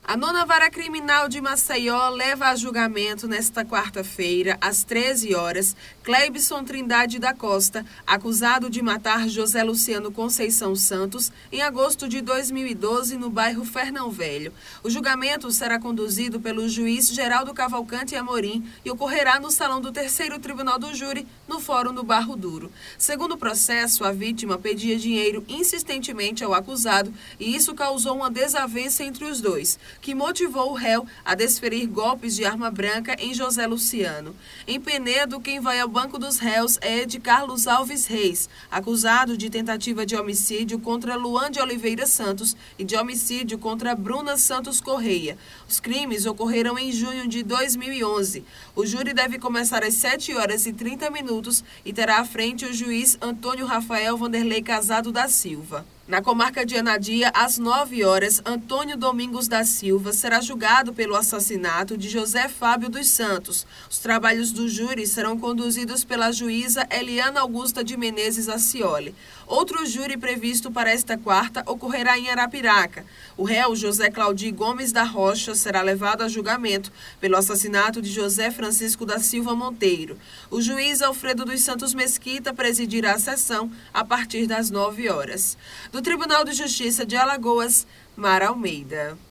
A nona vara criminal de Maceió leva a julgamento nesta quarta-feira, às 13 horas, Cleibson Trindade da Costa, acusado de matar José Luciano Conceição Santos em agosto de 2012 no bairro Fernão Velho. O julgamento será conduzido pelo juiz Geraldo Cavalcante Amorim e ocorrerá no salão do Terceiro Tribunal do Júri, no Fórum do Barro Duro. Segundo o processo, a vítima pedia dinheiro insistentemente ao acusado e isso causou uma desavença entre os dois, que motivou o réu a desferir golpes de arma branca em José Luciano. Em Penedo, quem vai ao banco dos réus é de Carlos Alves Reis, acusado de tentativa de homicídio contra Luan de Oliveira Santos e de homicídio contra Bruna Santos Correia. Os crimes ocorreram em junho de 2011. O júri deve começar às 7h30 e terá à frente o juiz Antônio Rafael Vanderlei Casado da Silva. Na comarca de Anadia, às 9 horas, Antônio Domingos da Silva será julgado pelo assassinato de José Fábio dos Santos. Os trabalhos do júri serão conduzidos pela juíza Eliana Augusta de Menezes Acioli. Outro júri previsto para esta quarta ocorrerá em Arapiraca. O réu José Claudir Gomes da Rocha será levado a julgamento pelo assassinato de José Francisco da Silva Monteiro. O juiz Alfredo dos Santos Mesquita presidirá a sessão a partir das 9 horas. Do Tribunal de Justiça de Alagoas, Mara Almeida.